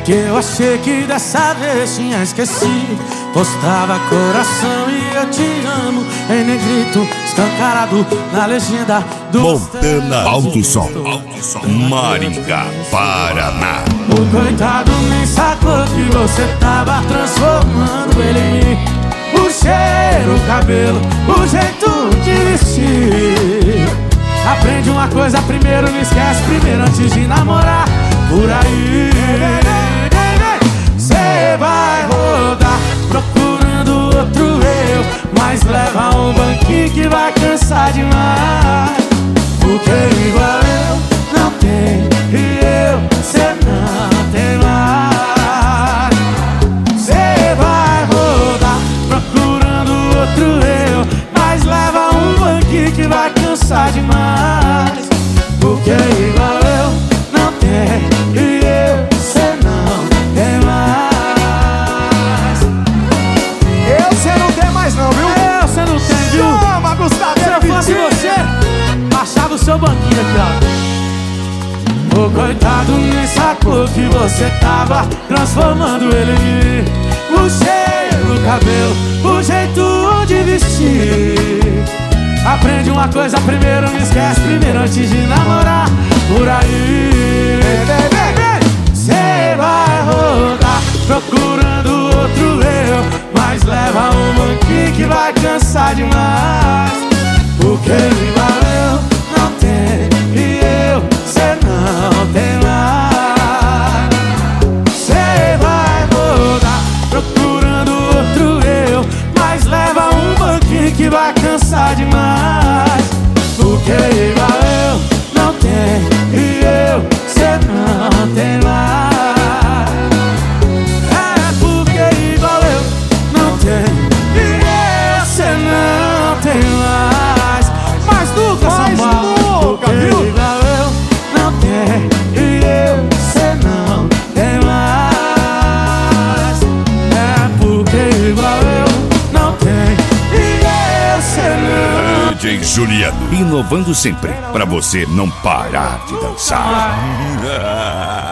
que eu achei que dessa vez tinha esquecido. Postava coração e eu te amo em negrito, escancarado na legenda do Montana Alto Som, Maringá, Paraná. O coitado nem sacou que você tava transformando ele em mim. O cheiro, o cabelo, o jeito de vestir. Aprende uma coisa primeiro, não esquece primeiro antes de namorar. Por aí cê vai rodar procurando outro eu, mas leva um banquinho que vai cansar demais. Porque igual eu não tem e cê não tem mais. Cê vai rodar procurando outro eu, mas leva um banquinho que vai cansar demais. Porque igual eu não tem e cê não tem mais. Cê não tem mais não, viu? Cê não tem, viu? Chama, Gustavo. Se eu fosse você, baixava o seu banquinho aqui, ó. O coitado nem sacou que você tava transformando ele em mim. O cheiro, o cabelo, o jeito de vestir. Aprende uma coisa primeiro, não esquece primeiro antes de namorar. Por aí cê vai rodar procurando outro eu, mas leva um banquinho que vai cansar demais. Porque igual eu não tenho e cê não tem mais. Cê vai rodar procurando outro eu, mas leva um banquinho que vai cansar demais. Porque igual eu não tenho e cê não tem mais. É porque igual eu não tenho e cê não tem mais. Mas nunca, São Paulo. Porque igual eu não tenho e cê não tem mais. É porque igual eu não tenho e cê não. DJ Juliano, inovando sempre, pra você não parar de dançar.